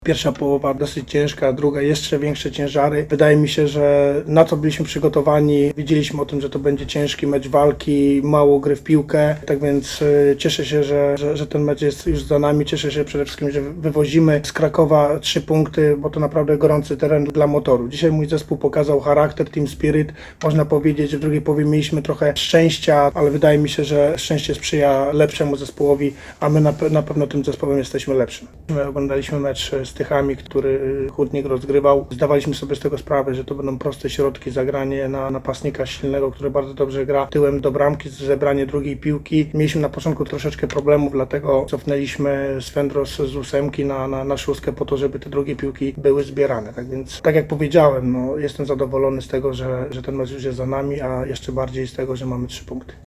Pierwsza połowa dosyć ciężka, druga jeszcze większe ciężary. Wydaje mi się, że na to byliśmy przygotowani. Wiedzieliśmy o tym, że to będzie ciężki mecz walki, mało gry w piłkę. Tak więc cieszę się, że ten mecz jest już za nami. Cieszę się przede wszystkim, że wywozimy z Krakowa 3 punkty, bo to naprawdę gorący teren dla Motoru. Dzisiaj mój zespół pokazał charakter, team spirit. Można powiedzieć, że w drugiej połowie mieliśmy trochę szczęścia, ale wydaje mi się, że szczęście sprzyja lepszemu zespołowi, a my na pewno tym zespołem jesteśmy lepszym. My oglądaliśmy mecz z Tychami, który Hutnik rozgrywał. Zdawaliśmy sobie z tego sprawę, że to będą proste środki, zagranie na napastnika silnego, który bardzo dobrze gra tyłem do bramki, zebranie drugiej piłki. Mieliśmy na początku troszeczkę problemów, dlatego cofnęliśmy Swędros z 8 na 6 po to, żeby te drugie piłki były zbierane. Tak więc, tak jak powiedziałem, jestem zadowolony z tego, że ten mecz już jest za nami, a jeszcze bardziej z tego, że mamy 3 punkty.